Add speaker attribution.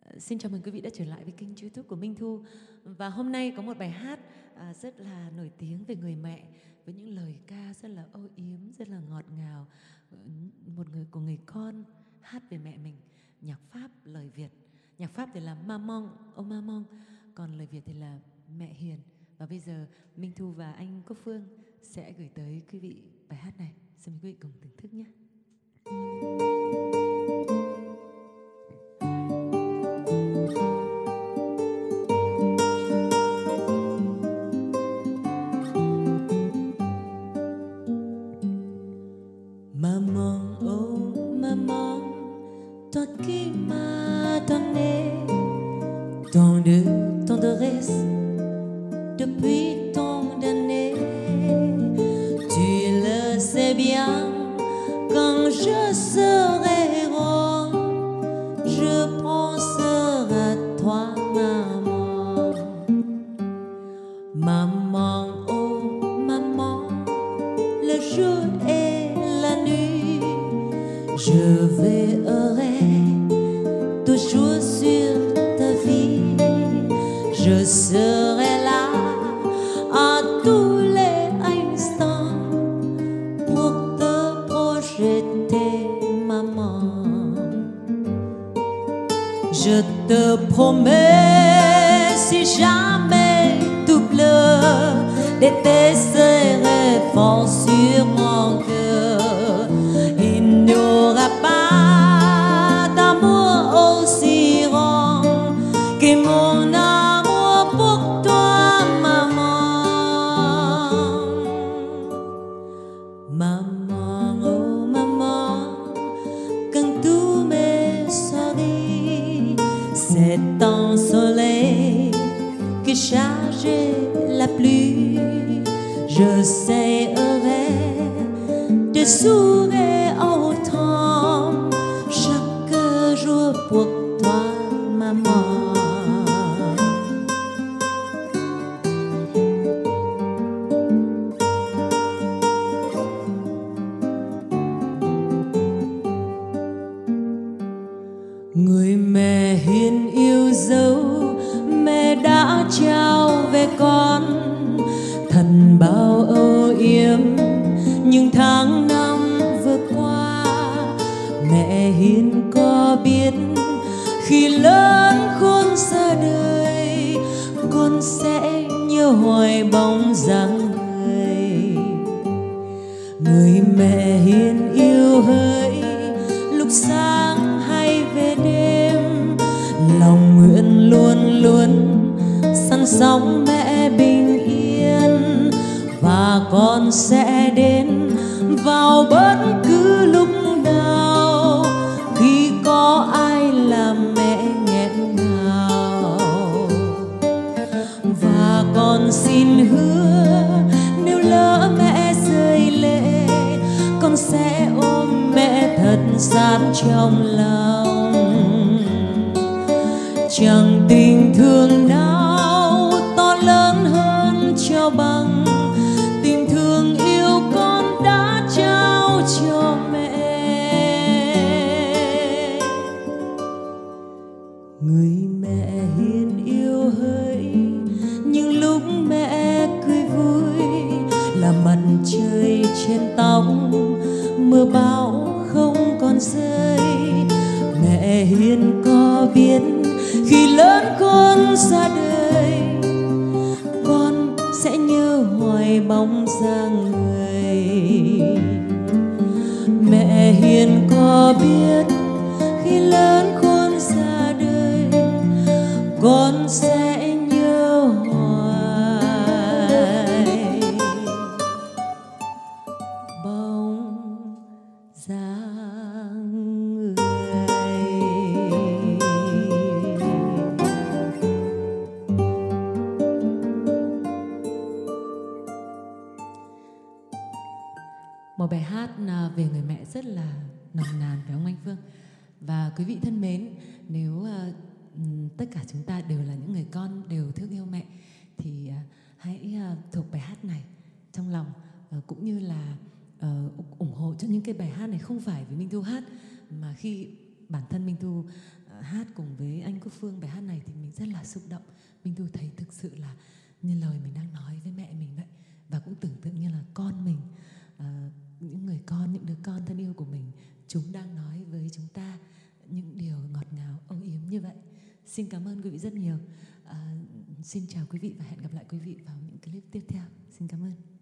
Speaker 1: Xin chào mừng quý vị đã trở lại với kênh YouTube của Minh Thu. Và hôm nay có một bài hát rất là nổi tiếng về người mẹ, với những lời ca rất là âu yếm, rất là ngọt ngào. Một người của người con hát về mẹ mình, nhạc Pháp, lời Việt. Nhạc Pháp thì là Maman, ô Maman, còn lời Việt thì là Mẹ Hiền. Và bây giờ Minh Thu và anh Quốc Phương sẽ gửi tới quý vị bài hát này. Xin mời quý vị cùng thưởng thức nhé.
Speaker 2: Maman, oh maman, toi qui m'as donné tant de tendresse depuis tant d'années, tu le sais bien, quand je serai rond, je penserai à toi, maman. Maman, oh maman, le jour et la nuit, je veillerai toujours sur ta vie. Je serai là à tous les instants pour te projeter, maman. Je te promets, si jamais tu pleures, d'été serai fort sur mon cœur. Il n'y aura pas d'amour aussi grand que mon amour pour toi, maman. Maman, oh maman, quand tu me souris, c'est un soleil qui charge la pluie. Je serai de sourire autant chaque jour pour toi, maman. Người mẹ hiền yêu dấu, mẹ đã trao về con thần bao âu yếm những tháng năm vừa qua. Mẹ hiền có biết khi lớn khôn ra đời, con sẽ nhớ hoài bóng dáng người. Người mẹ hiền yêu hỡi, lúc sáng hay về đêm, lòng nguyện luôn luôn săn sóc mẹ bình yên. Và con sẽ đến vào bất cứ lúc nào khi có ai làm mẹ nghẹn ngào. Và con xin hứa, nếu lỡ mẹ rơi lệ, con sẽ ôm mẹ thật sát trong lòng. Chẳng tình thương nào to lớn hơn cho bằng tình thương yêu con đã trao cho mẹ. Người mẹ hiền yêu hỡi, những lúc mẹ cười vui là mặt trời trên tóc, mưa bão không còn rơi. Mẹ hiền có biết khi lớn con ra đời, con sẽ nhớ hoài bóng dáng người. Mẹ hiền có biết khi lớn con ra đời, con sẽ nhớ hoài bóng dáng người.
Speaker 1: Một bài hát về người mẹ rất là nồng nàn, phải không anh Phương? Và quý vị thân mến, nếu tất cả chúng ta đều là những người con, đều thương yêu mẹ, thì hãy thuộc bài hát này trong lòng, cũng như là ủng hộ cho những cái bài hát này không phải vì Minh Thu hát, mà khi bản thân Minh Thu hát cùng với anh Quốc Phương bài hát này thì mình rất là xúc động. Minh Thu thấy thực sự là như lời mình đang nói với mẹ mình vậy, và cũng tưởng tượng như là con mình, những người con, những đứa con thân yêu của mình, chúng đang nói với chúng ta những điều ngọt ngào âu yếm như vậy. Xin cảm ơn quý vị rất nhiều. Xin chào quý vị và hẹn gặp lại quý vị vào những clip tiếp theo. Xin cảm ơn.